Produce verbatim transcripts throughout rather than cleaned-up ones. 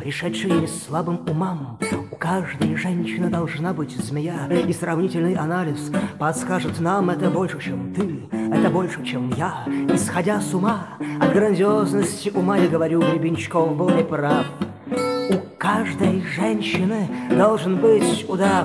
пришедшие слабым умам. У каждой женщины должна быть змея, и сравнительный анализ подскажет нам: это больше, чем ты, это больше, чем я. Исходя с ума от грандиозности ума, я говорю, Гребенщиков был неправ. У каждой женщины должен быть удав.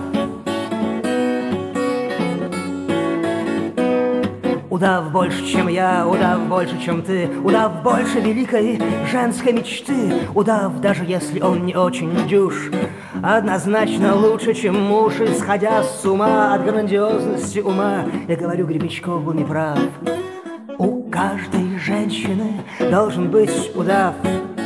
Удав больше, чем я, удав больше, чем ты, удав больше великой женской мечты. Удав, даже если он не очень дюж, однозначно лучше, чем муж. Исходя с ума от грандиозности ума, я говорю, Гребенщиков был неправ. У каждой женщины должен быть удав.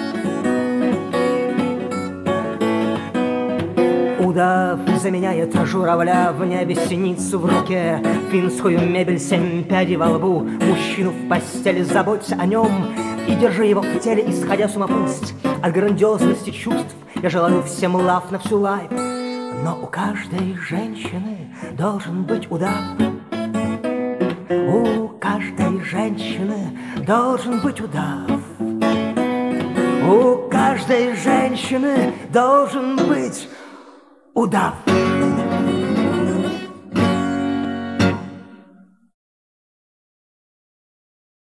Удав заменяет журавля в небе, синицу в руке, финскую мебель, семь пядей во лбу. Мужчину в постели, заботься о нем и держи его в теле, исходя с ума пусть от грандиозности чувств. Я желаю всем лав на всю лайф, но у каждой женщины должен быть удав. У каждой женщины должен быть удав. У каждой женщины должен быть удав.